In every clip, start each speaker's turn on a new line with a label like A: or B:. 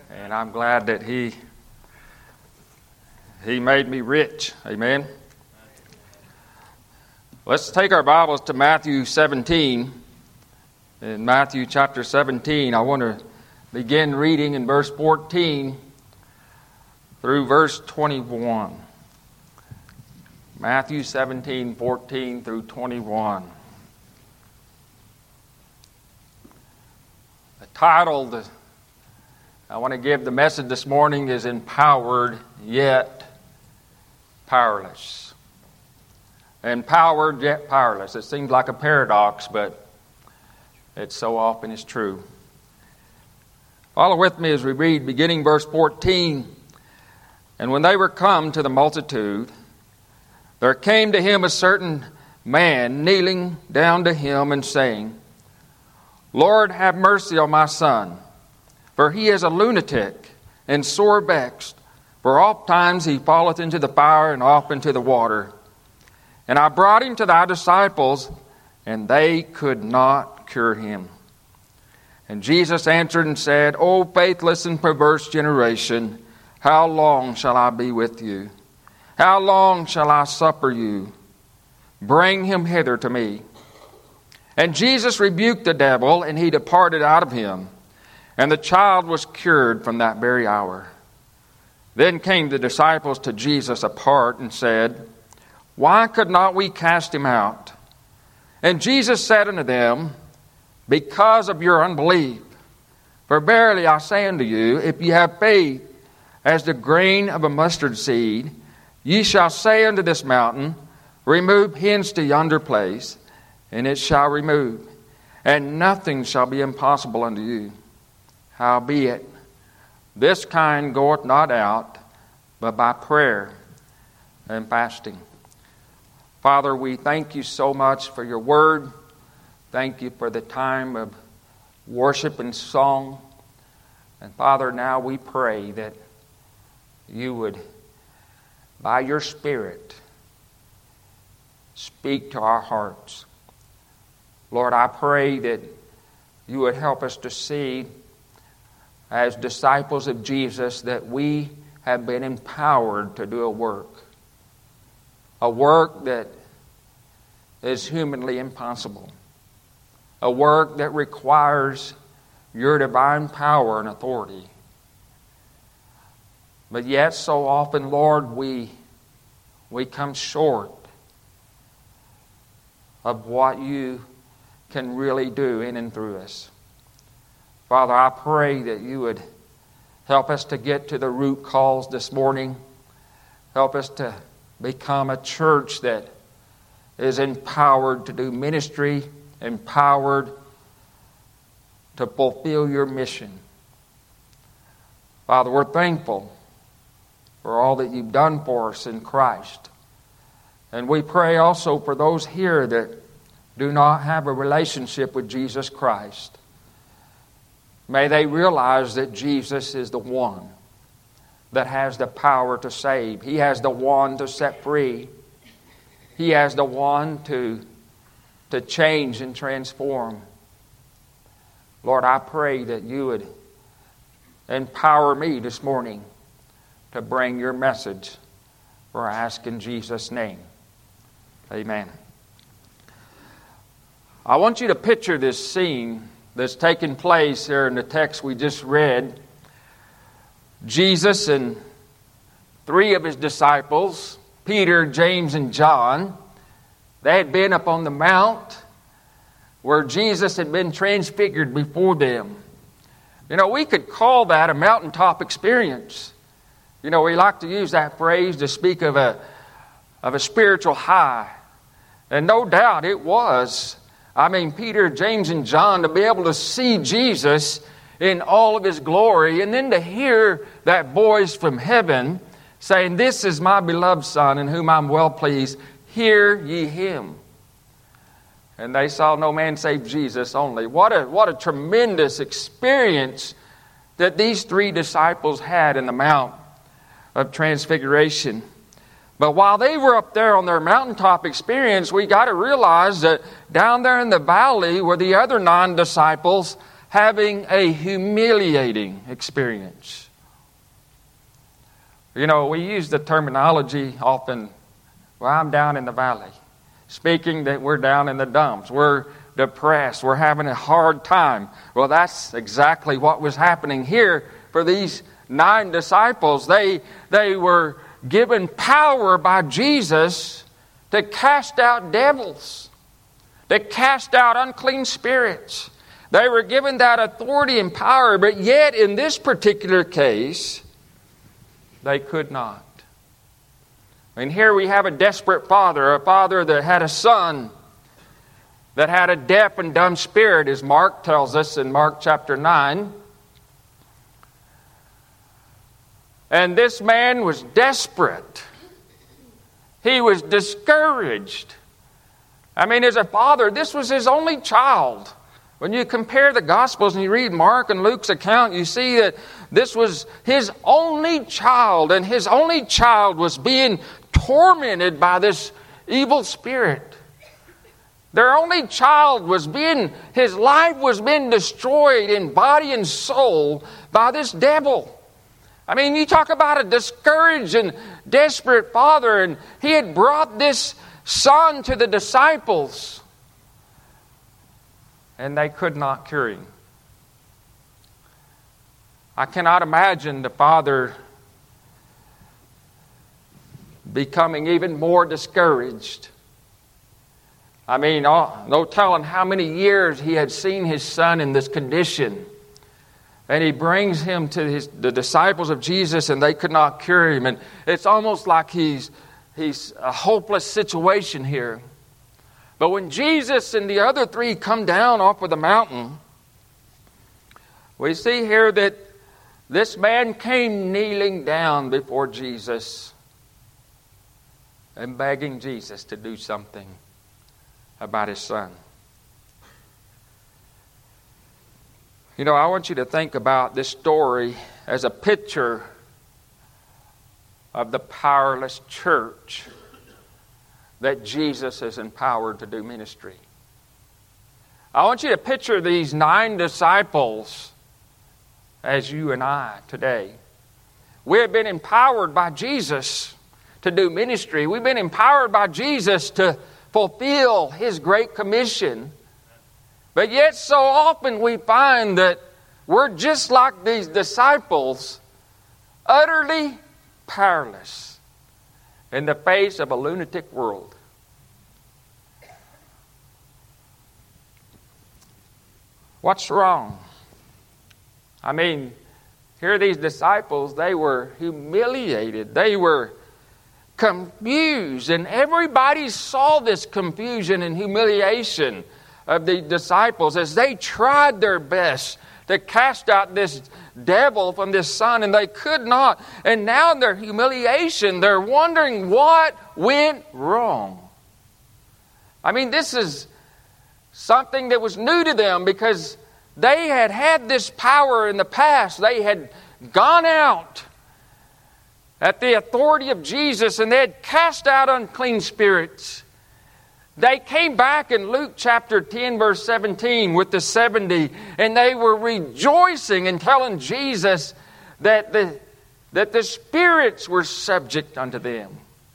A: And I'm glad that He made me rich. Amen. Let's take our Bibles to Matthew 17. In Matthew chapter 17, I want to begin reading in verse 14 through verse 21. Matthew 17, 14 through 21. The title I want to give the message this morning is Empowered Yet Powerless. Empowered yet powerless. It seems like a paradox, but it so often is true. Follow with me as we read, beginning verse 14. And when they were come to the multitude, there came to him a certain man, kneeling down to him and saying, Lord, have mercy on my son, for he is a lunatic and sore vexed, for oft times he falleth into the fire and oft into the water. And I brought him to thy disciples, and they could not cure him. And Jesus answered and said, O faithless and perverse generation, how long shall I be with you? How long shall I suffer you? Bring him hither to me. And Jesus rebuked the devil, and he departed out of him. And the child was cured from that very hour. Then came the disciples to Jesus apart and said, Why could not we cast him out? And Jesus said unto them, Because of your unbelief. For verily I say unto you, if ye have faith as the grain of a mustard seed, ye shall say unto this mountain, Remove hence to yonder place, and it shall remove, and nothing shall be impossible unto you. Howbeit, this kind goeth not out, but by prayer and fasting. Father, we thank you so much for your word. Thank you for the time of worship and song. And Father, now we pray that you would, by your Spirit, speak to our hearts. Lord, I pray that you would help us to see, as disciples of Jesus, that we have been empowered to do a work that is humanly impossible, a work that requires your divine power and authority. But yet so often, Lord, we come short of what you can really do in and through us. Father, I pray that you would help us to get to the root cause this morning. Help us to become a church that is empowered to do ministry, empowered to fulfill your mission. Father, we're thankful for all that you've done for us in Christ. And we pray also for those here that do not have a relationship with Jesus Christ. May they realize that Jesus is the one that has the power to save. He has the one to set free. He has the one to change and transform. Lord, I pray that you would empower me this morning to bring your message, for I ask in Jesus' name. Amen. I want you to picture this scene that's taking place here in the text we just read. Jesus and three of his disciples, Peter, James, and John, they had been up on the mount where Jesus had been transfigured before them. You know, we could call that a mountaintop experience. You know, we like to use that phrase to speak of a spiritual high. And no doubt it was. I mean, Peter, James, and John, to be able to see Jesus in all of his glory, and then to hear that voice from heaven saying, This is my beloved Son, in whom I'm well pleased. Hear ye him. And they saw no man save Jesus only. What a tremendous experience that these three disciples had in the Mount of Transfiguration. But while they were up there on their mountaintop experience, we got to realize that down there in the valley were the other 9 disciples having a humiliating experience. You know, we use the terminology often, well, I'm down in the valley. Speaking that we're down in the dumps. We're depressed. We're having a hard time. Well, that's exactly what was happening here for these 9 disciples. They were given power by Jesus to cast out devils, to cast out unclean spirits. They were given that authority and power, but yet in this particular case, they could not. And here we have a desperate father, a father that had a son that had a deaf and dumb spirit, as Mark tells us in Mark chapter 9. And this man was desperate. He was discouraged. I mean, as a father, this was his only child. When you compare the Gospels and you read Mark and Luke's account, you see that this was his only child, and his only child was being tormented by this evil spirit. Their only child his life was being destroyed in body and soul by this devil. I mean, you talk about a discouraged and desperate father, and he had brought this son to the disciples, and they could not cure him. I cannot imagine the father becoming even more discouraged. I mean, no telling how many years he had seen his son in this condition. And he brings him to the disciples of Jesus, and they could not cure him. And it's almost like he's a hopeless situation here. But when Jesus and the other 3 come down off of the mountain, we see here that this man came kneeling down before Jesus and begging Jesus to do something about his son. You know, I want you to think about this story as a picture of the powerless church that Jesus is empowered to do ministry. I want you to picture these 9 disciples as you and I today. We have been empowered by Jesus to do ministry. We've been empowered by Jesus to fulfill His great commission. But yet so often we find that we're just like these disciples, utterly powerless in the face of a lunatic world. What's wrong? I mean, here these disciples, they were humiliated. They were confused. And everybody saw this confusion and humiliation of the disciples as they tried their best to cast out this devil from this son, and they could not. And now in their humiliation, they're wondering what went wrong. I mean, this is something that was new to them because they had had this power in the past. They had gone out at the authority of Jesus and they had cast out unclean spirits. They came back in Luke chapter 10 verse 17 with the 70, and they were rejoicing and telling Jesus that the spirits were subject unto them.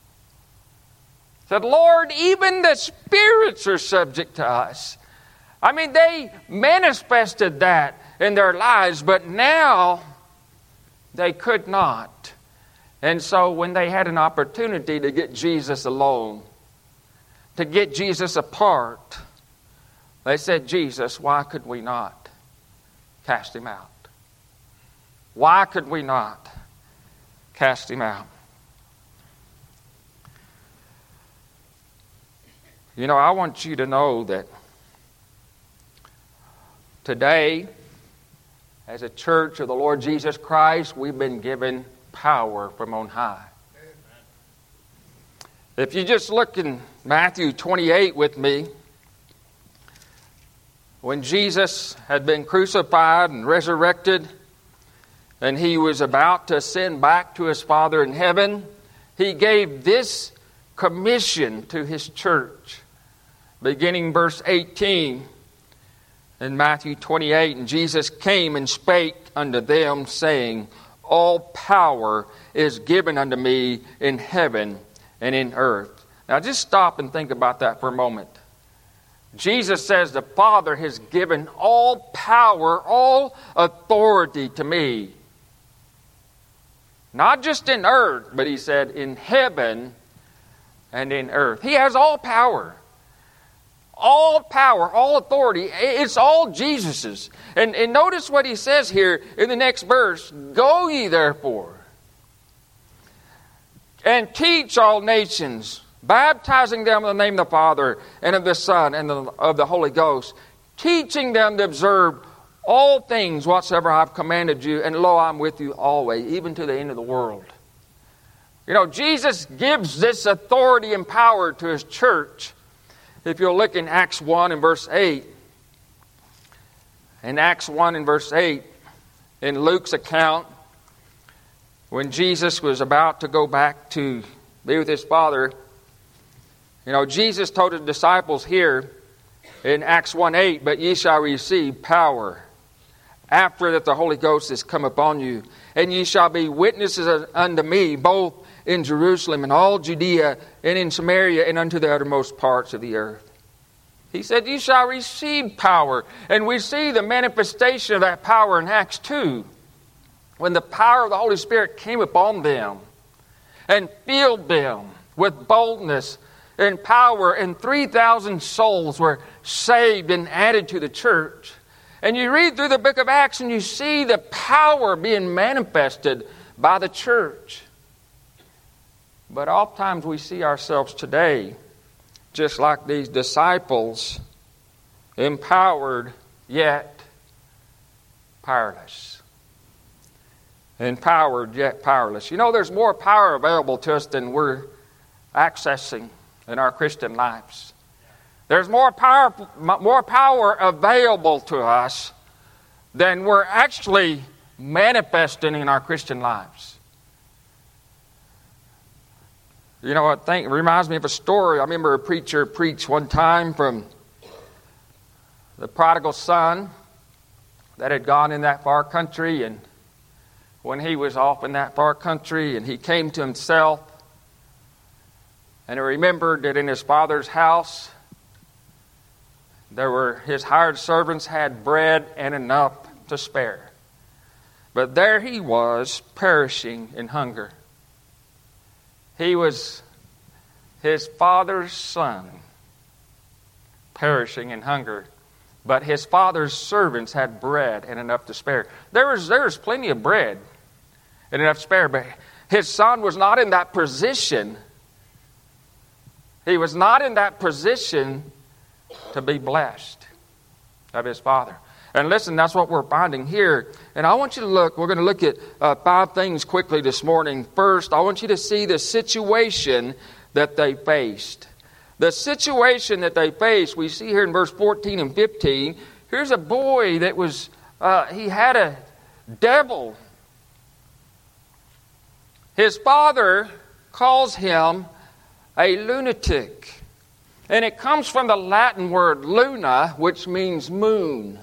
A: Said, Lord, even the spirits are subject to us. I mean, they manifested that in their lives, but now they could not. And so when they had an opportunity to get Jesus alone, to get Jesus apart, they said, Jesus, why could we not cast him out? Why could we not cast him out? You know, I want you to know that today, as a church of the Lord Jesus Christ, we've been given power from on high. If you just look in Matthew 28 with me, when Jesus had been crucified and resurrected, and he was about to ascend back to his Father in heaven, he gave this commission to his church. Beginning verse 18, in Matthew 28, and Jesus came and spake unto them, saying, All power is given unto me in heaven and in earth. Now just stop and think about that for a moment. Jesus says the Father has given all power, all authority to me. Not just in earth, but he said in heaven and in earth. He has all power. All power, all authority. It's all Jesus's. And notice what he says here in the next verse. Go ye therefore and teach all nations, baptizing them in the name of the Father and of the Son and of the Holy Ghost, teaching them to observe all things whatsoever I have commanded you, and lo, I'm with you always, even to the end of the world. You know, Jesus gives this authority and power to His church. If you'll look in Acts 1 and verse 8, in Acts 1 and verse 8, in Luke's account, when Jesus was about to go back to be with His Father, you know, Jesus told His disciples here in Acts 1:8, but ye shall receive power after that the Holy Ghost is come upon you, and ye shall be witnesses unto me, both in Jerusalem and all Judea and in Samaria and unto the uttermost parts of the earth. He said, you shall receive power. And we see the manifestation of that power in Acts 2, when the power of the Holy Spirit came upon them and filled them with boldness and power, and 3,000 souls were saved and added to the church. And you read through the book of Acts and you see the power being manifested by the church. But oftentimes we see ourselves today just like these disciples, empowered yet powerless. Empowered yet powerless. You know, there's more power available to us than we're accessing in our Christian lives. There's more power available to us than we're actually manifesting in our Christian lives. You know, I think it reminds me of a story. I remember a preacher preached one time from the prodigal son that had gone in that far country, and when he was off in that far country and he came to himself, and he remembered that in his father's house his hired servants had bread and enough to spare. But there he was, perishing in hunger. He was his father's son, perishing in hunger. But his father's servants had bread and enough to spare. There was plenty of bread and enough to spare, but his son was not in that position. He was not in that position to be blessed of his father. And listen, that's what we're finding here. And I want you to look, we're going to look at 5 things quickly this morning. First, I want you to see the situation that they faced. The situation that they faced, we see here in verse 14 and 15. Here's a boy that was, he had a devil. His father calls him a lunatic. And it comes from the Latin word luna, which means moon.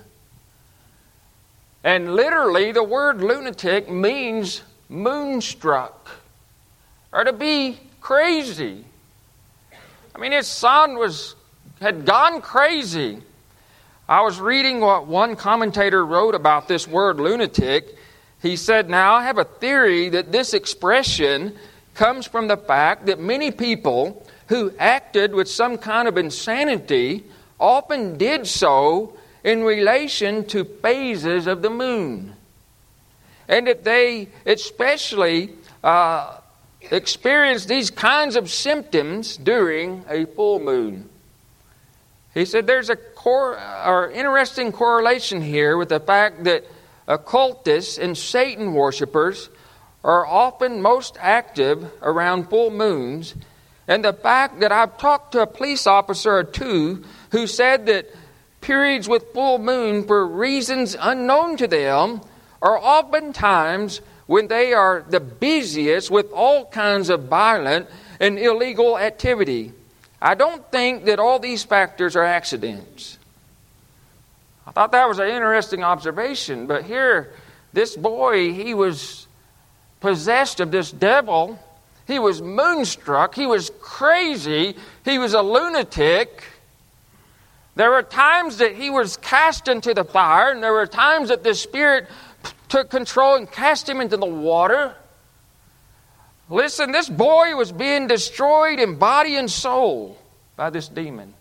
A: And literally, the word lunatic means moonstruck, or to be crazy. I mean, his son had gone crazy. I was reading what one commentator wrote about this word lunatic. He said, now I have a theory that this expression comes from the fact that many people who acted with some kind of insanity often did so in relation to phases of the moon. And that they especially experience these kinds of symptoms during a full moon. He said there's interesting correlation here with the fact that occultists and Satan worshipers are often most active around full moons, and the fact that I've talked to a police officer or two who said that periods with full moon, for reasons unknown to them, are oftentimes when they are the busiest with all kinds of violent and illegal activity. I don't think that all these factors are accidents. I thought that was an interesting observation. But here, this boy, he was possessed of this devil. He was moonstruck. He was crazy. He was a lunatic. There were times that he was cast into the fire, and there were times that the Spirit took control and cast him into the water. Listen, this boy was being destroyed in body and soul by this demon.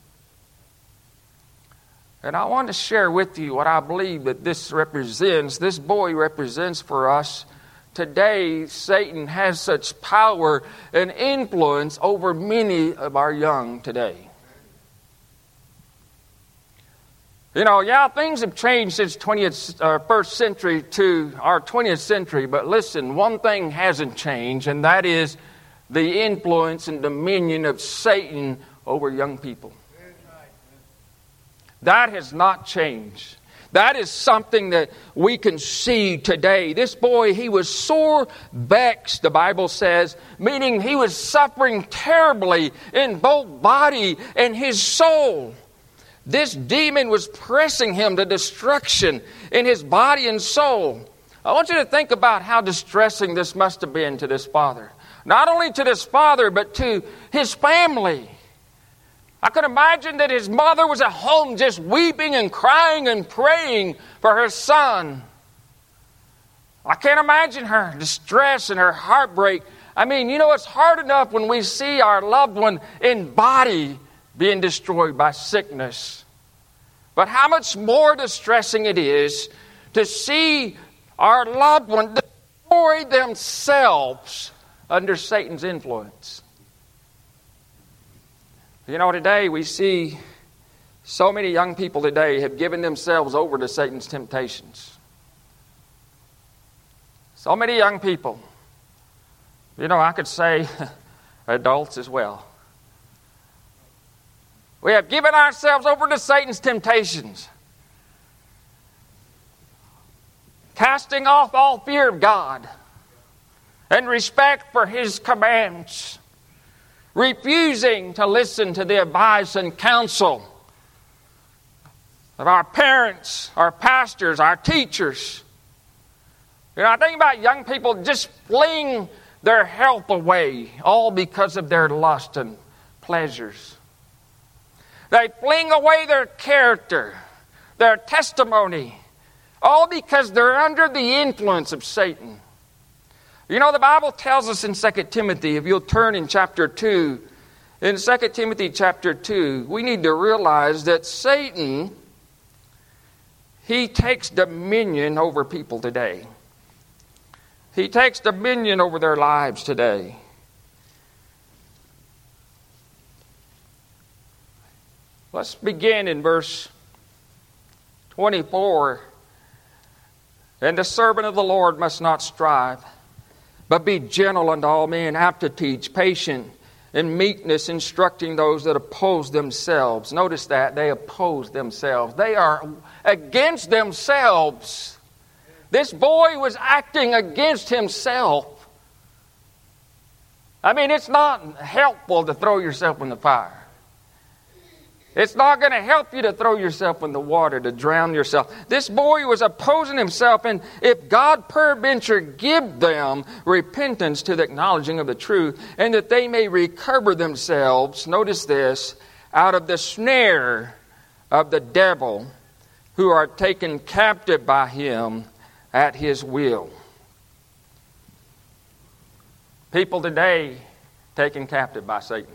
A: And I want to share with you what I believe that this represents. This boy represents for us today. Satan has such power and influence over many of our young today. You know, things have changed since first century to our 20th century. But listen, one thing hasn't changed, and that is the influence and dominion of Satan over young people. That has not changed. That is something that we can see today. This boy, he was sore vexed, the Bible says, meaning he was suffering terribly in both body and his soul. This demon was pressing him to destruction in his body and soul. I want you to think about how distressing this must have been to this father. Not only to this father, but to his family. I could imagine that his mother was at home just weeping and crying and praying for her son. I can't imagine her distress and her heartbreak. I mean, it's hard enough when we see our loved one in body being destroyed by sickness. But how much more distressing it is to see our loved one destroy themselves under Satan's influence. Today we see so many young people today have given themselves over to Satan's temptations. So many young people. I could say adults as well. We have given ourselves over to Satan's temptations. Casting off all fear of God and respect for His commands. Refusing to listen to the advice and counsel of our parents, our pastors, our teachers. I think about young people just fling their health away, all because of their lust and pleasures. They fling away their character, their testimony, all because they're under the influence of Satan. The Bible tells us in 2 Timothy, if you'll turn in chapter 2, in 2 Timothy chapter 2, we need to realize that Satan, he takes dominion over people today. He takes dominion over their lives today. Let's begin in verse 24. And the servant of the Lord must not strive, but be gentle unto all men, apt to teach, patient, in meekness, instructing those that oppose themselves. Notice that, they oppose themselves. They are against themselves. This boy was acting against himself. It's not helpful to throw yourself in the fire. It's not going to help you to throw yourself in the water, to drown yourself. This boy was opposing himself, and if God peradventure give them repentance to the acknowledging of the truth, and that they may recover themselves, notice this, out of the snare of the devil, who are taken captive by him at his will. People today taken captive by Satan.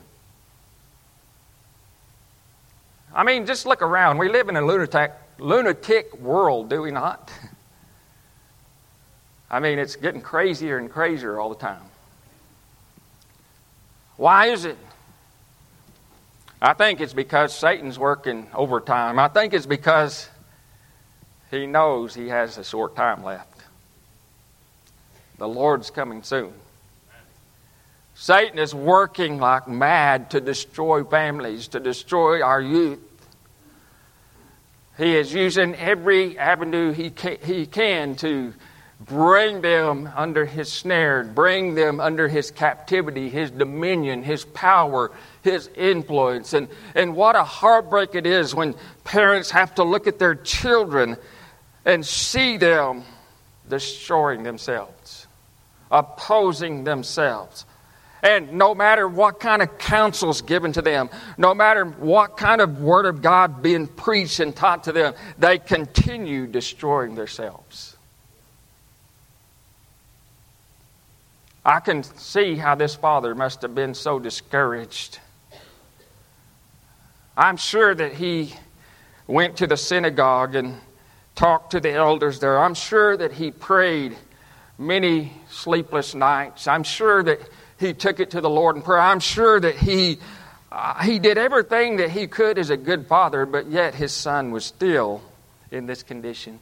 A: Just look around. We live in a lunatic world, do we not? It's getting crazier and crazier all the time. Why is it? I think it's because Satan's working overtime. I think it's because he knows he has a short time left. The Lord's coming soon. Satan is working like mad to destroy families, to destroy our youth. He is using every avenue he can to bring them under his snare, bring them under his captivity, his dominion, his power, his influence. And what a heartbreak it is when parents have to look at their children and see them destroying themselves, opposing themselves. And no matter what kind of counsel's given to them, no matter what kind of word of God being preached and taught to them, they continue destroying themselves. I can see how this father must have been so discouraged. I'm sure that he went to the synagogue and talked to the elders there. I'm sure that he prayed many sleepless nights. I'm sure that he took it to the Lord in prayer. I'm sure that he did everything that he could as a good father, but yet his son was still in this condition.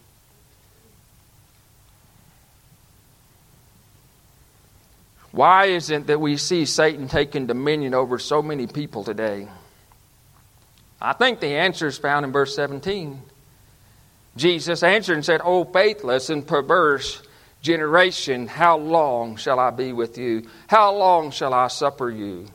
A: Why is it that we see Satan taking dominion over so many people today? I think the answer is found in verse 17. Jesus answered and said, "O faithless and perverse generation, how long shall I be with you? How long shall I suffer you?"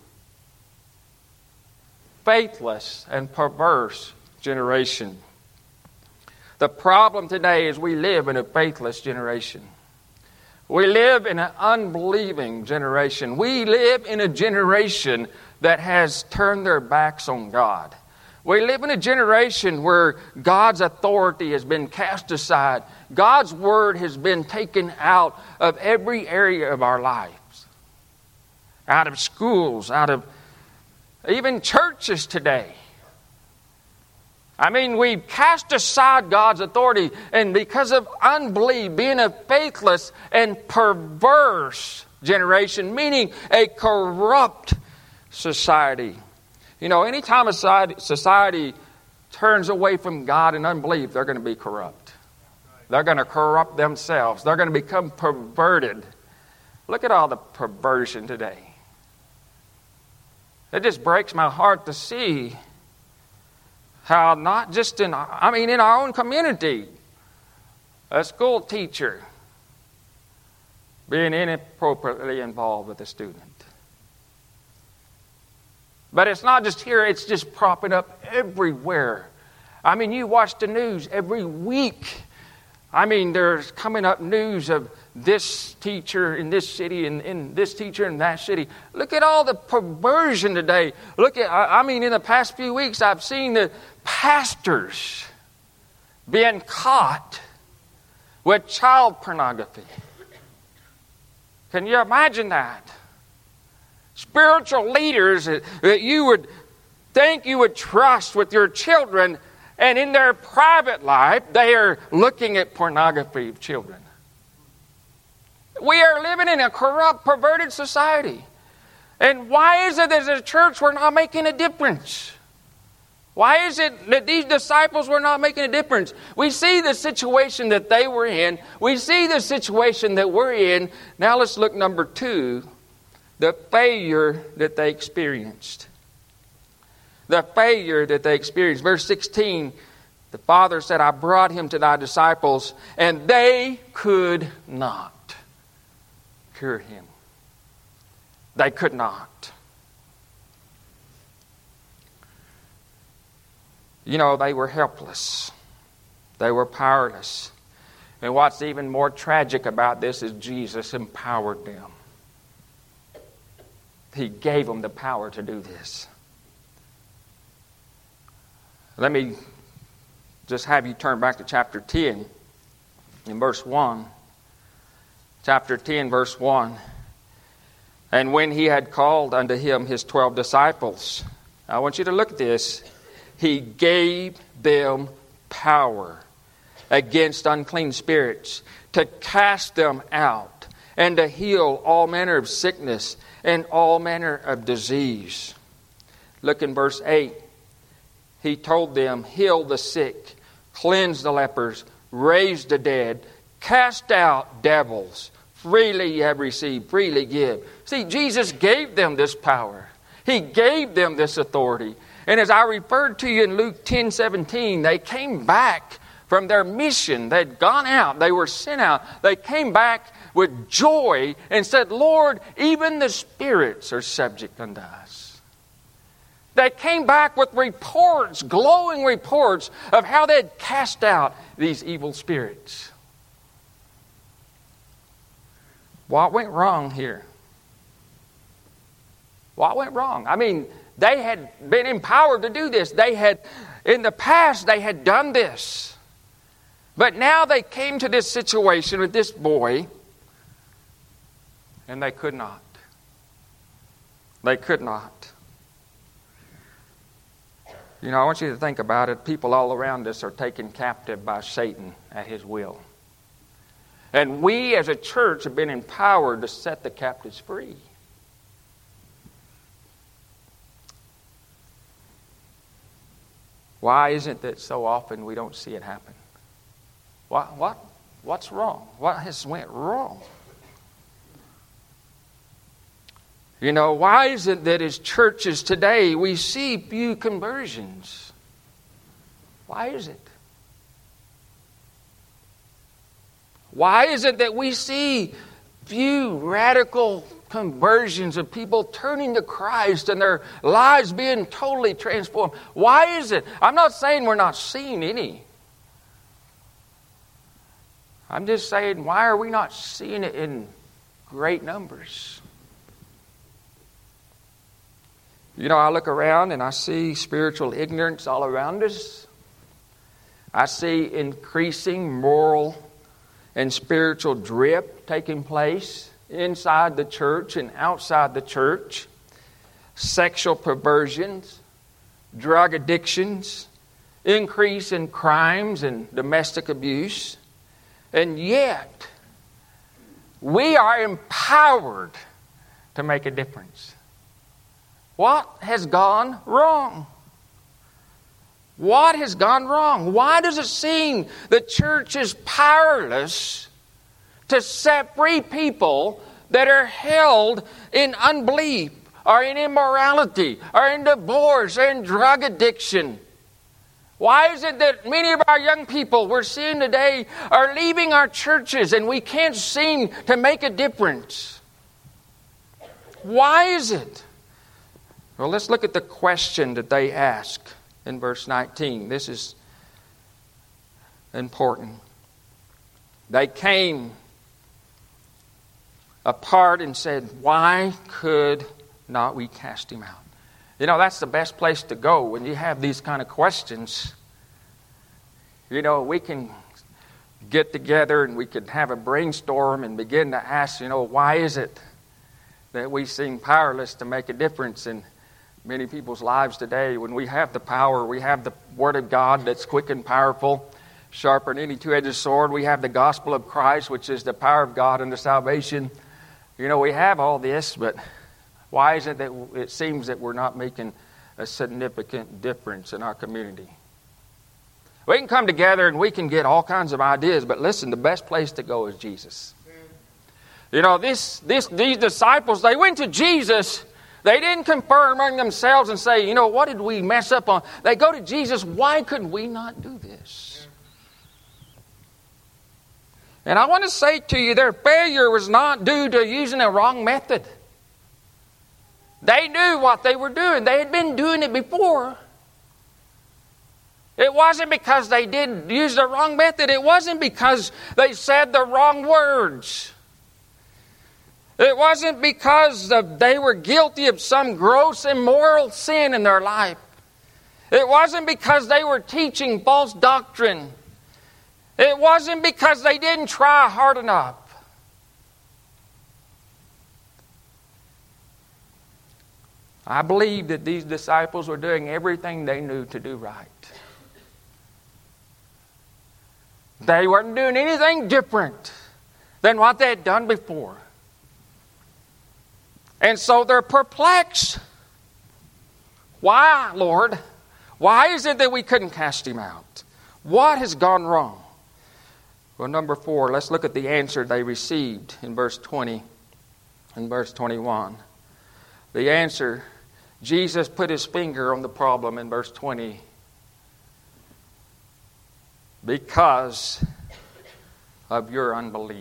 A: Faithless and perverse generation. The problem today is we live in a faithless generation. We live in an unbelieving generation. We live in a generation that has turned their backs on God. We live in a generation where God's authority has been cast aside. God's word has been taken out of every area of our lives. Out of schools, out of even churches today. I mean, we've cast aside God's authority, and because of unbelief, being a faithless and perverse generation, meaning a corrupt society. You know, anytime a society turns away from God in unbelief, they're going to be corrupt. They're going to corrupt themselves. They're going to become perverted. Look at all the perversion today. It just breaks my heart to see how not just in our own community, a school teacher being inappropriately involved with a student. But it's not just here, it's just propping up everywhere. I mean, you watch the news every week. I mean, there's coming up news of this teacher in this city and this teacher in that city. Look at all the perversion today. In the past few weeks, I've seen the pastors being caught with child pornography. Can you imagine that? Spiritual leaders that you would think you would trust with your children, and in their private life, they are looking at pornography of children. We are living in a corrupt, perverted society. And why is it that as a church we're not making a difference? Why is it that these disciples were not making a difference? We see the situation that they were in. We see the situation that we're in. Now let's look number 2. The failure that they experienced. The failure that they experienced. Verse 16, the Father said, "I brought him to thy disciples, and they could not cure him." They could not. You know, they were helpless. They were powerless. And what's even more tragic about this is Jesus empowered them. He gave them the power to do this. Let me just have you turn back to chapter 10 in verse 1. Chapter 10, verse 1. "And when he had called unto him his 12 disciples," I want you to look at this. "He gave them power against unclean spirits, to cast them out, and to heal all manner of sickness and all manner of disease." Look in verse 8. "He told them, heal the sick, cleanse the lepers, raise the dead, cast out devils. Freely you have received, freely give." See, Jesus gave them this power. He gave them this authority. And as I referred to you in Luke 10:17, they came back from their mission. They'd gone out. They were sent out. They came back with joy and said, Lord, even the spirits are subject unto us. They came back with reports, glowing reports of how they'd cast out these evil spirits. What went wrong here? What went wrong? I mean, they had been empowered to do this. In the past, they had done this. But now they came to this situation with this boy, and they could not. They could not. You know, I want you to think about it. People all around us are taken captive by Satan at his will. And we as a church have been empowered to set the captives free. Why is it that so often we don't see it happen? What's wrong? What has went wrong? You know, why is it that as churches today we see few conversions? Why is it? Why is it that we see few radical conversions of people turning to Christ and their lives being totally transformed? Why is it? I'm not saying we're not seeing any. I'm just saying, why are we not seeing it in great numbers? You know, I look around and I see spiritual ignorance all around us. I see increasing moral and spiritual drift taking place inside the church and outside the church. Sexual perversions, drug addictions, increase in crimes and domestic abuse. And yet, we are empowered to make a difference. What has gone wrong? What has gone wrong? Why does it seem the church is powerless to set free people that are held in unbelief or in immorality or in divorce or in drug addiction? Why is it that many of our young people we're seeing today are leaving our churches and we can't seem to make a difference? Why is it? Well, let's look at the question that they ask in verse 19. This is important. They came apart and said, why could not we cast him out? You know, that's the best place to go when you have these kind of questions. You know, we can get together and we could have a brainstorm and begin to ask, you know, why is it that we seem powerless to make a difference in many people's lives today? When we have the power, we have the Word of God that's quick and powerful, sharper than any two-edged sword. We have the gospel of Christ, which is the power of God unto salvation. You know, we have all this, but why is it that it seems that we're not making a significant difference in our community? We can come together and we can get all kinds of ideas, but listen, the best place to go is Jesus. You know, these disciples, they went to Jesus. They didn't confer among themselves and say, you know, what did we mess up on? They go to Jesus, why could we not do this? And I want to say to you, their failure was not due to using a wrong method. They knew what they were doing. They had been doing it before. It wasn't because they did use the wrong method. It wasn't because they said the wrong words. It wasn't because they were guilty of some gross immoral sin in their life. It wasn't because they were teaching false doctrine. It wasn't because they didn't try hard enough. I believe that these disciples were doing everything they knew to do right. They weren't doing anything different than what they had done before. And so they're perplexed. Why, Lord? Why is it that we couldn't cast him out? What has gone wrong? Well, number 4, let's look at the answer they received in verse 20 and verse 21. The answer, Jesus put his finger on the problem in verse 20. because of your unbelief.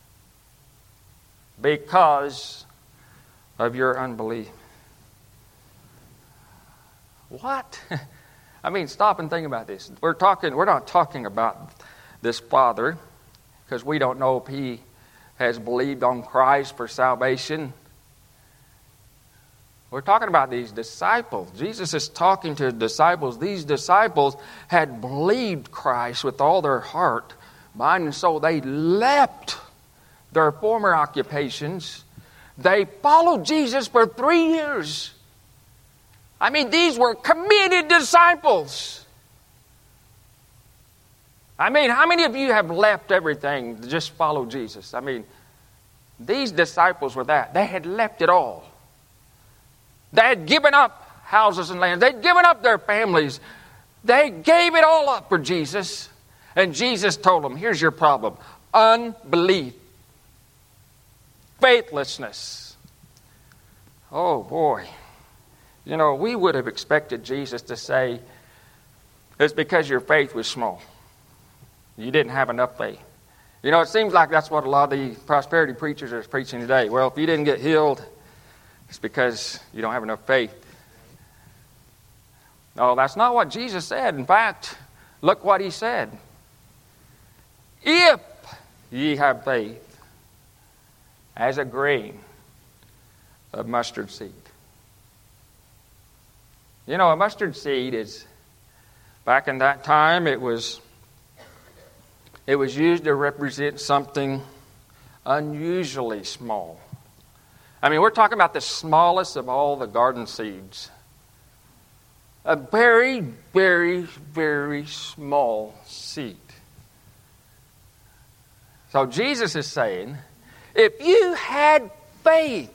A: Because of your unbelief. What? I mean, stop and think about this. We're not talking about this father, because we don't know if he has believed on Christ for salvation. We're talking about these disciples. Jesus is talking to disciples. These disciples had believed Christ with all their heart, mind, and soul. They left their former occupations. They followed Jesus for 3 years. I mean, these were committed disciples. I mean, how many of you have left everything to just follow Jesus? I mean, these disciples were that. They had left it all. They had given up houses and lands. They'd given up their families. They gave it all up for Jesus. And Jesus told them, here's your problem. Unbelief. Faithlessness. Oh, boy. You know, we would have expected Jesus to say, it's because your faith was small. You didn't have enough faith. You know, it seems like that's what a lot of the prosperity preachers are preaching today. Well, if you didn't get healed, it's because you don't have enough faith. No, that's not what Jesus said. In fact, look what he said. If ye have faith as a grain of mustard seed. You know, a mustard seed is, back in that time, it was used to represent something unusually small. I mean, we're talking about the smallest of all the garden seeds. A very, very, very small seed. So Jesus is saying, if you had faith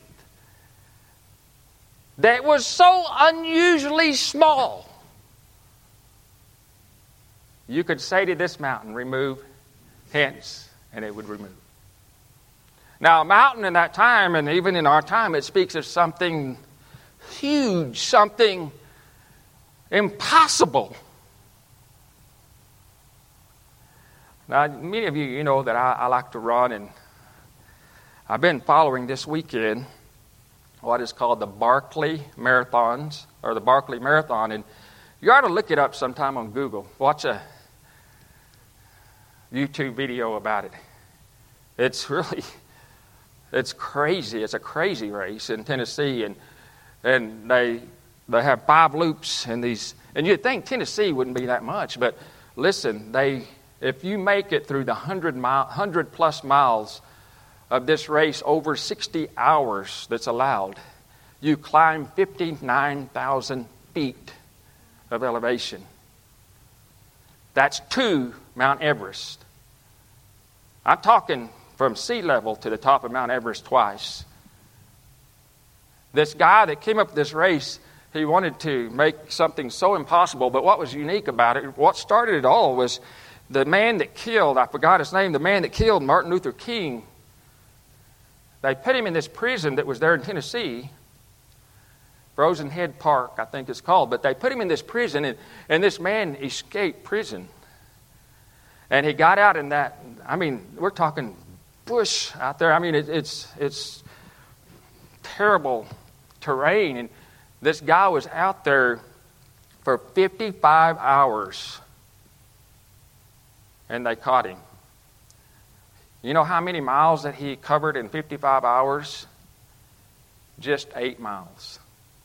A: that was so unusually small, you could say to this mountain, remove hence, and it would remove. Now, a mountain in that time, and even in our time, it speaks of something huge, something impossible. Now, many of you know that I like to run, and I've been following this weekend what is called the Barkley Marathons, or the Barkley Marathon, and you ought to look it up sometime on Google. Watch a YouTube video about it. It's crazy. It's a crazy race in Tennessee, and they have 5 loops in these. And you'd think Tennessee wouldn't be that much, but listen, if you make it through the 100 plus miles of this race over 60 hours that's allowed, you climb 59,000 feet of elevation. That's to Mount Everest. I'm talking from sea level to the top of Mount Everest twice. This guy that came up with this race, he wanted to make something so impossible, but what was unique about it, what started it all was the man that killed, I forgot his name, the man that killed Martin Luther King. They put him in this prison that was there in Tennessee, Frozen Head Park, I think it's called, but they put him in this prison, and this man escaped prison. And he got out in that, I mean, we're talking bush out there. I mean, it's terrible terrain. And this guy was out there for 55 hours. And they caught him. You know how many miles that he covered in 55 hours? Just 8 miles.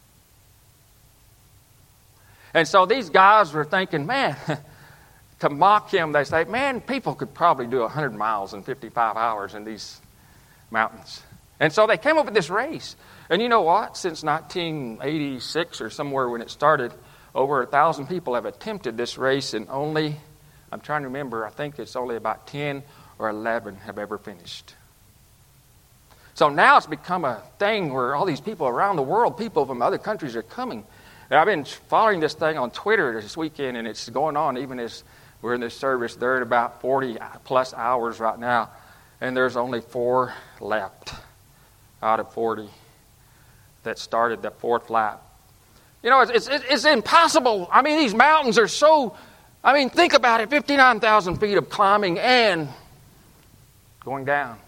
A: And so these guys were thinking, man, to mock him, they say, man, people could probably do 100 miles in 55 hours in these mountains. And so they came up with this race. And you know what? Since 1986 or somewhere when it started, over 1,000 people have attempted this race, and only, I'm trying to remember, I think it's only about 10 or 11 have ever finished. So now it's become a thing where all these people around the world, people from other countries are coming. And I've been following this thing on Twitter this weekend, and it's going on even as we're in this service. They're at about 40 plus hours right now, and there's only 4 left out of 40 that started the 4th lap. You know, it's impossible. I mean, these mountains are so I mean, think about it, 59,000 feet of climbing and going down.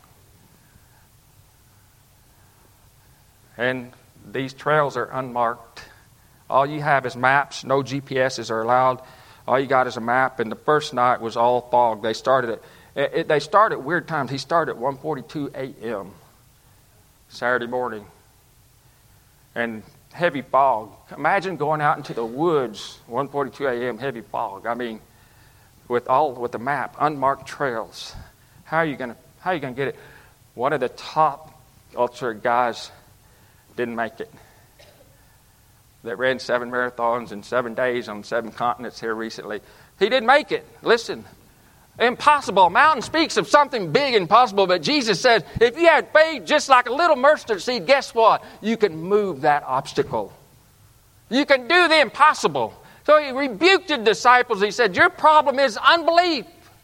A: And these trails are unmarked. All you have is maps. No GPSs are allowed. All you got is a map. And the first night was all fog. They started at weird times. He started at 1:42 a.m. Saturday morning. And heavy fog. Imagine going out into the woods, 1:42 a.m., heavy fog. I mean, with the map, unmarked trails. How are you going to get it? One of the top ultra guys didn't make it. They ran 7 marathons in 7 days on 7 continents here recently. He didn't make it. Listen, impossible. A mountain speaks of something big and impossible, but Jesus said, if you had faith just like a little mustard seed, guess what? You can move that obstacle. You can do the impossible. So he rebuked the disciples. He said, your problem is unbelief.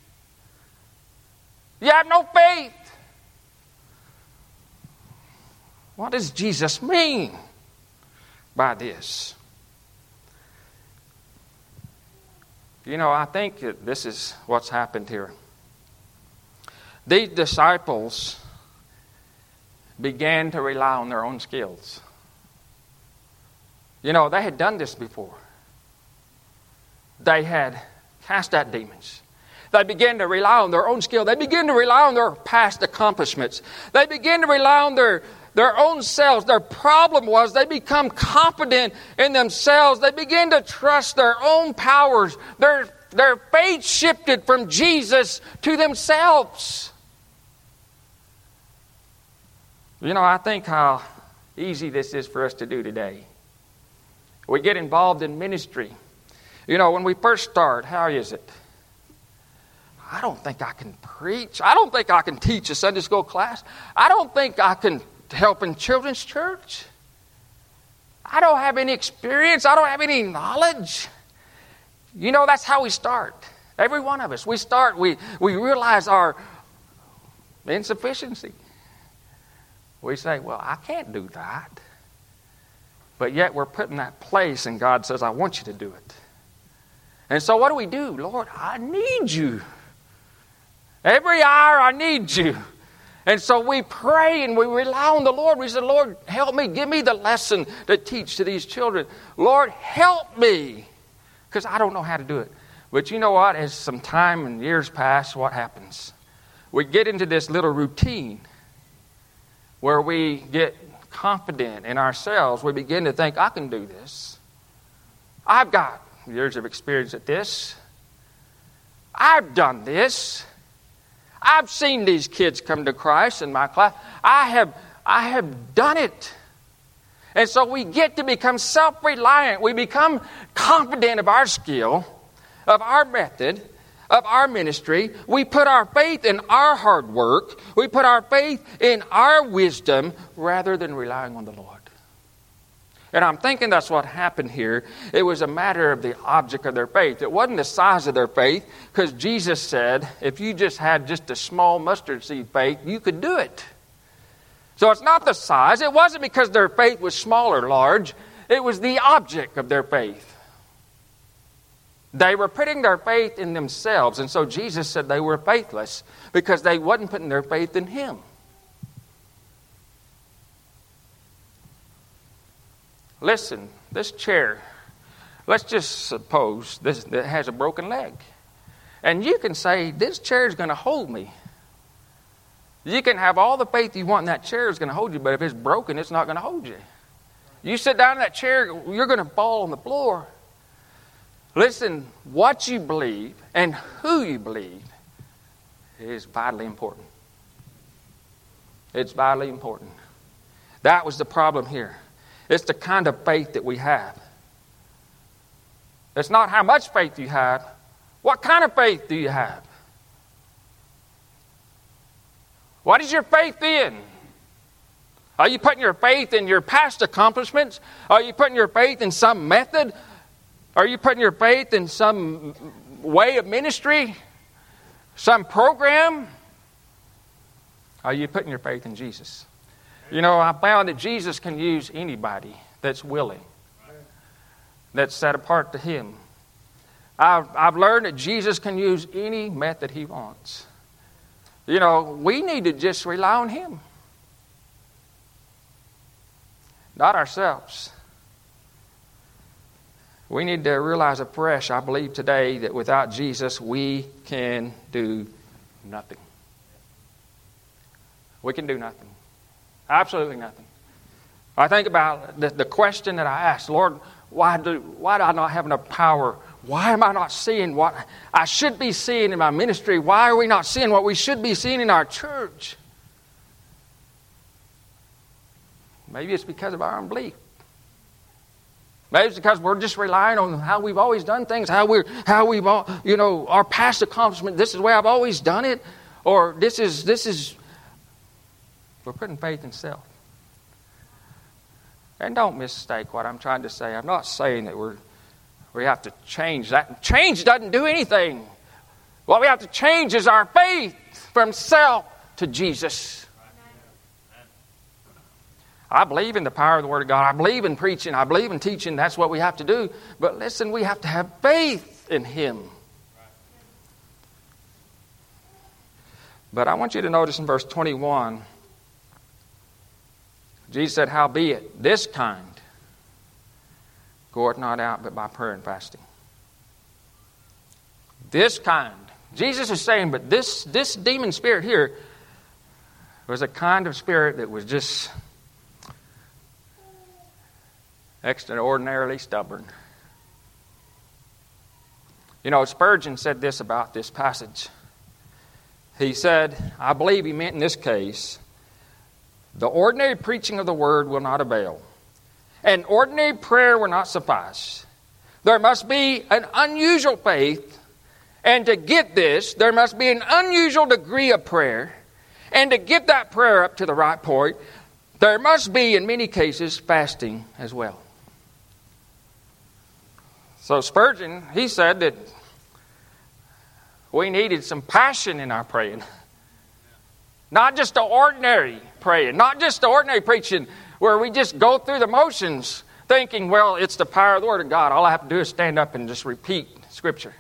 A: You have no faith. What does Jesus mean by this? You know, I think that this is what's happened here. These disciples began to rely on their own skills. You know, they had done this before. They had cast out demons. They began to rely on their own skill. They began to rely on their past accomplishments. They began to rely on their own selves. Their problem was they become confident in themselves. They began to trust their own powers. Their faith shifted from Jesus to themselves. You know, I think how easy this is for us to do today. We get involved in ministry. You know, when we first start, how is it? I don't think I can preach. I don't think I can teach a Sunday school class. I don't think I can help in children's church. I don't have any experience. I don't have any knowledge. You know, that's how we start. Every one of us. We start, we realize our insufficiency. We say, well, I can't do that. But yet we're put in that place and God says, I want you to do it. And so what do? Lord, I need you. Every hour I need you. And so we pray and we rely on the Lord. We say, Lord, help me. Give me the lesson to teach to these children. Lord, help me. Because I don't know how to do it. But you know what? As some time and years pass, what happens? We get into this little routine where we get confident in ourselves. We begin to think, I can do this. I've got years of experience at this. I've done this. I've seen these kids come to Christ in my class. I have done it. And so we get to become self-reliant. We become confident of our skill, of our method, of our ministry. We put our faith in our hard work. We put our faith in our wisdom rather than relying on the Lord. And I'm thinking that's what happened here. It was a matter of the object of their faith. It wasn't the size of their faith, because Jesus said, if you just had just a small mustard seed faith, you could do it. So it's not the size. It wasn't because their faith was small or large. It was the object of their faith. They were putting their faith in themselves. And so Jesus said they were faithless because they wasn't putting their faith in Him. Listen, this chair, let's just suppose this has a broken leg. And you can say, this chair is going to hold me. You can have all the faith you want, and that chair is going to hold you, but if it's broken, it's not going to hold you. You sit down in that chair, you're going to fall on the floor. Listen, what you believe and who you believe is vitally important. It's vitally important. That was the problem here. It's the kind of faith that we have. It's not how much faith you have. What kind of faith do you have? What is your faith in? Are you putting your faith in your past accomplishments? Are you putting your faith in some method? Are you putting your faith in some way of ministry? Some program? Are you putting your faith in Jesus? You know, I found that Jesus can use anybody that's willing, that's set apart to Him. I've learned that Jesus can use any method He wants. You know, we need to just rely on Him. Not ourselves. We need to realize afresh, I believe today, that without Jesus we can do nothing. We can do nothing. Absolutely nothing. I think about the question that I asked, Lord, why do I not have enough power? Why am I not seeing what I should be seeing in my ministry? Why are we not seeing what we should be seeing in our church? Maybe it's because of our unbelief. Maybe it's because we're just relying on how we've always done things, how we've, our past accomplishment. This is the way I've always done it, or this is. We're putting faith in self. And don't mistake what I'm trying to say. I'm not saying that we have to change that. Change doesn't do anything. What we have to change is our faith from self to Jesus. I believe in the power of the Word of God. I believe in preaching. I believe in teaching. That's what we have to do. But listen, we have to have faith in Him. But I want you to notice in verse 21, Jesus said, howbeit, this kind goeth not out but by prayer and fasting. This kind. Jesus is saying, but this demon spirit here was a kind of spirit that was just extraordinarily stubborn. You know, Spurgeon said this about this passage. He said, I believe he meant in this case, the ordinary preaching of the word will not avail, and ordinary prayer will not suffice. There must be an unusual faith, and to get this, there must be an unusual degree of prayer, and to get that prayer up to the right point, there must be, in many cases, fasting as well. So Spurgeon, he said that we needed some passion in our praying. Not just the ordinary praying, not just the ordinary preaching where we just go through the motions thinking, well, it's the power of the Word of God. All I have to do is stand up and just repeat Scripture.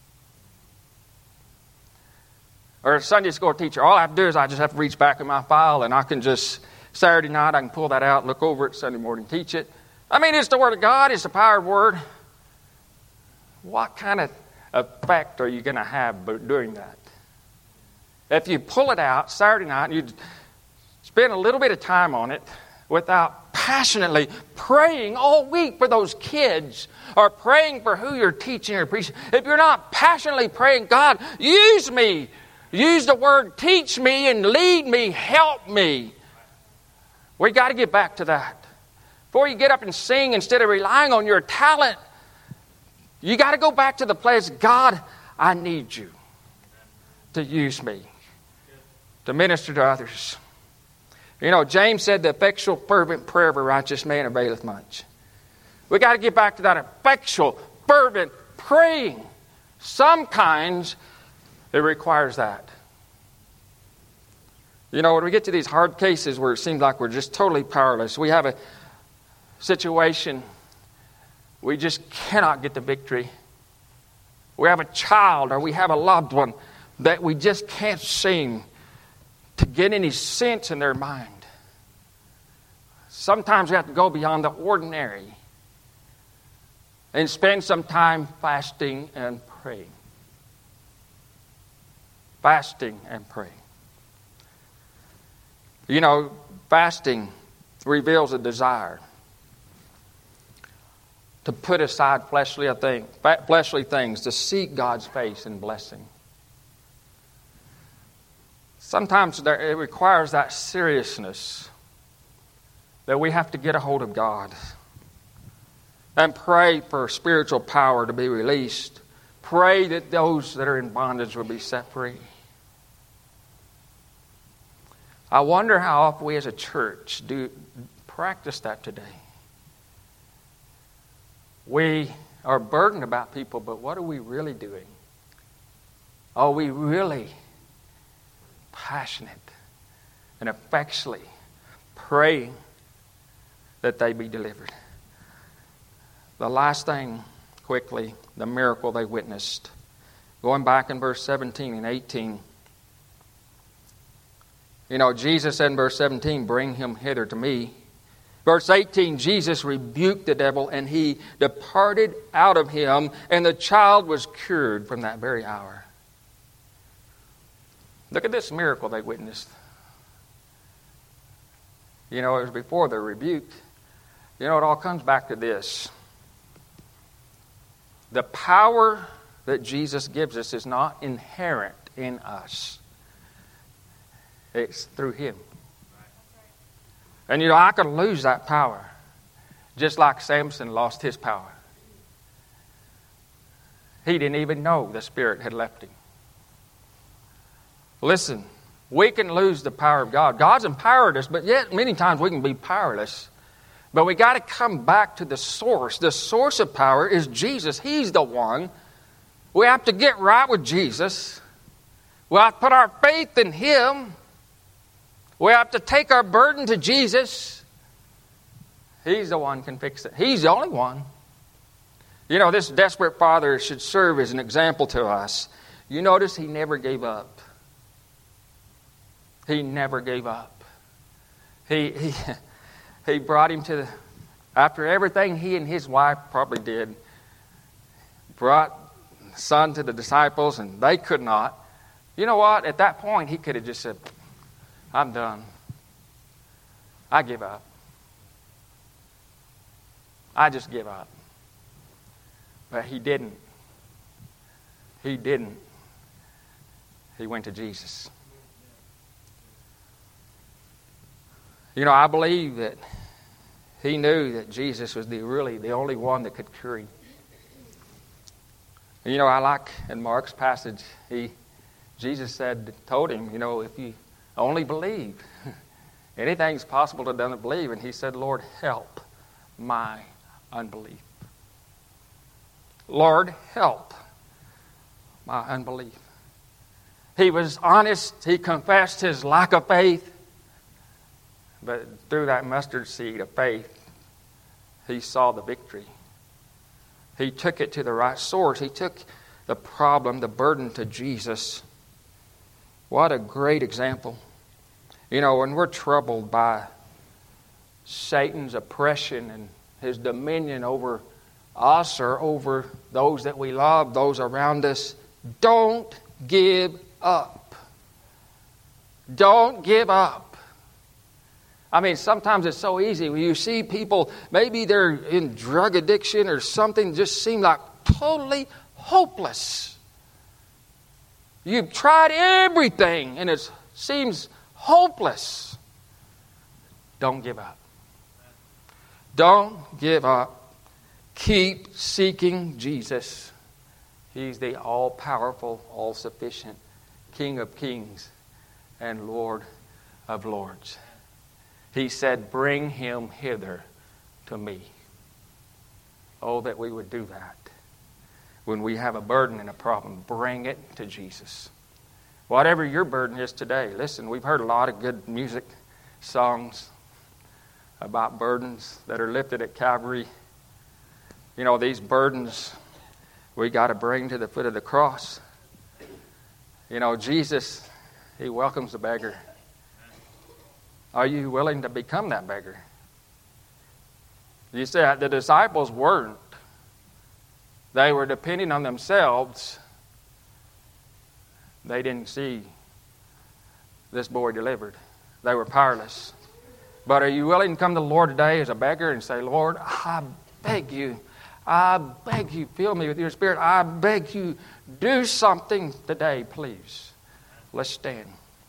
A: Or a Sunday school teacher, all I have to do is I just have to reach back in my file and I can just, Saturday night, I can pull that out, look over it, Sunday morning, teach it. I mean, it's the Word of God, it's the power of the Word. What kind of effect are you going to have doing that? If you pull it out Saturday night and you spend a little bit of time on it without passionately praying all week for those kids or praying for who you're teaching or preaching, if you're not passionately praying, God, use me, use the word, teach me and lead me, help me. We got to get back to that. Before you get up and sing, instead of relying on your talent, you got to go back to the place, God, I need you to use me to minister to others. You know, James said the effectual fervent prayer of a righteous man availeth much. We got to get back to that effectual, fervent praying. Some kinds, it requires that. You know, when we get to these hard cases where it seems like we're just totally powerless, we have a situation we just cannot get the victory. We have a child or we have a loved one that we just can't seem to get any sense in their mind. Sometimes we have to go beyond the ordinary and spend some time fasting and praying. Fasting and praying. You know, fasting reveals a desire to put aside fleshly things, to seek God's face and blessing. Sometimes it requires that seriousness that we have to get a hold of God and pray for spiritual power to be released. Pray that those that are in bondage will be set free. I wonder how often we as a church do practice that today. We are burdened about people, but what are we really doing? Are we really passionate and effectually praying that they be delivered? The last thing quickly the miracle they witnessed. Going back in verse 17 and 18. Jesus said in verse 17, bring him hither to me. Verse 18, Jesus rebuked the devil, and he departed out of him, and the child was cured from that very hour. Look at this miracle they witnessed. It was before the rebuke. It all comes back to this. The power that Jesus gives us is not inherent in us. It's through Him. And I could lose that power, just like Samson lost his power. He didn't even know the Spirit had left him. Listen, we can lose the power of God. God's empowered us, but yet many times we can be powerless. But we got to come back to the source. The source of power is Jesus. He's the one. We have to get right with Jesus. We have to put our faith in Him. We have to take our burden to Jesus. He's the one who can fix it. He's the only one. This desperate father should serve as an example to us. You notice he never gave up. He never gave up. He brought him to after everything he and his wife probably did, brought the son to the disciples, and they could not. You know what? At that point, he could have just said, I'm done. I give up. I just give up. But he didn't. He didn't. He went to Jesus. I believe that he knew that Jesus was really the only one that could cure him. I like in Mark's passage, Jesus told him, if you only believe, anything's possible to them that believe. And he said, Lord, help my unbelief. Lord, help my unbelief. He was honest. He confessed his lack of faith. But through that mustard seed of faith, he saw the victory. He took it to the right source. He took the problem, the burden to Jesus. What a great example. When we're troubled by Satan's oppression and his dominion over us or over those that we love, those around us, don't give up. Don't give up. Sometimes it's so easy when you see people, maybe they're in drug addiction or something, just seem like totally hopeless. You've tried everything and it seems hopeless. Don't give up. Don't give up. Keep seeking Jesus. He's the all-powerful, all-sufficient King of kings and Lord of lords. He said, bring him hither to me. Oh, that we would do that. When we have a burden and a problem, bring it to Jesus. Whatever your burden is today, listen, we've heard a lot of good music, songs about burdens that are lifted at Calvary. These burdens we got to bring to the foot of the cross. Jesus, He welcomes the beggar. Are you willing to become that beggar? You said the disciples weren't. They were depending on themselves. They didn't see this boy delivered. They were powerless. But are you willing to come to the Lord today as a beggar and say, Lord, I beg you, fill me with your Spirit. I beg you, do something today, please. Let's stand.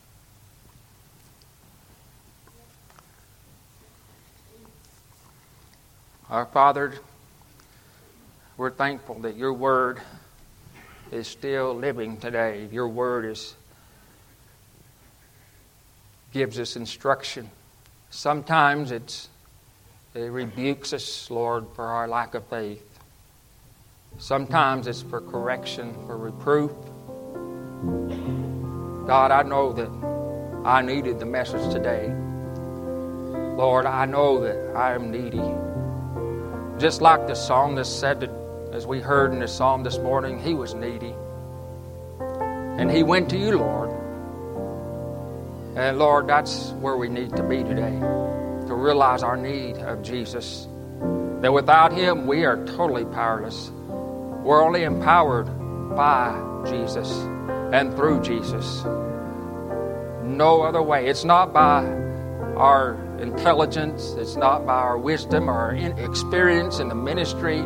A: Our Father, we're thankful that your word is still living today. Your word gives us instruction. Sometimes it rebukes us, Lord, for our lack of faith. Sometimes it's for correction, for reproof. God, I know that I needed the message today. Lord, I know that I am needy. Just like the psalmist said as we heard in the psalm this morning, he was needy. And he went to you, Lord. And Lord, that's where we need to be today, to realize our need of Jesus. That without him, we are totally powerless. We're only empowered by Jesus and through Jesus. No other way. It's not by our intelligence. It's not by our wisdom or our experience in the ministry.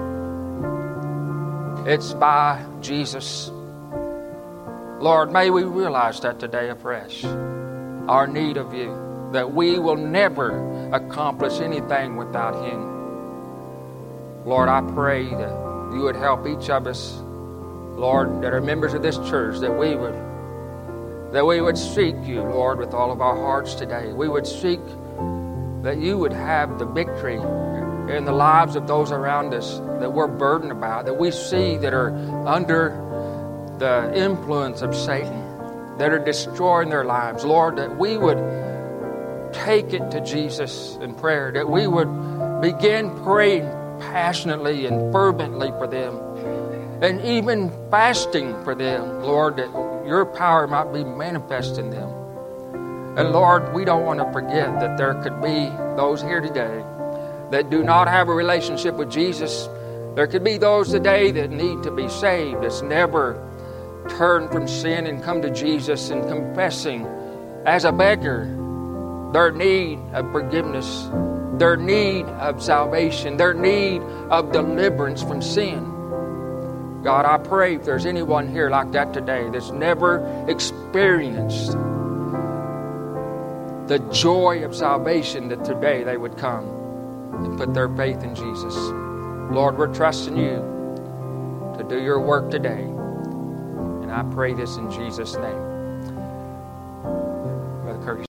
A: It's by Jesus. Lord, may we realize that today afresh, our need of you, that we will never accomplish anything without him. Lord, I pray that you would help each of us, Lord, that are members of this church, that we would seek you, Lord, with all of our hearts today. We would seek that you would have the victory in the lives of those around us that we're burdened about, that we see that are under the influence of Satan, that are destroying their lives. Lord, that we would take it to Jesus in prayer, that we would begin praying passionately and fervently for them, and even fasting for them, Lord, that your power might be manifest in them. And Lord, we don't want to forget that there could be those here today that do not have a relationship with Jesus. There could be those today that need to be saved, that's never turned from sin and come to Jesus and confessing as a beggar their need of forgiveness, their need of salvation, their need of deliverance from sin. God, I pray if there's anyone here like that today that's never experienced the joy of salvation, that today they would come and put their faith in Jesus. Lord, we're trusting you to do your work today. And I pray this in Jesus' name.